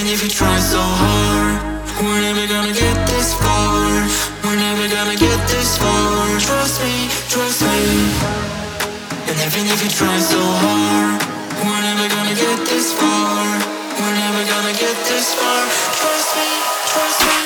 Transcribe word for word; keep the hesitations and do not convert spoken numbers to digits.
if you try so hard, we're never gonna get this far. We're never gonna get this far. Trust me, trust me. And even if you try so hard, we're never gonna get this far. We're never gonna get this far. Trust me, trust me.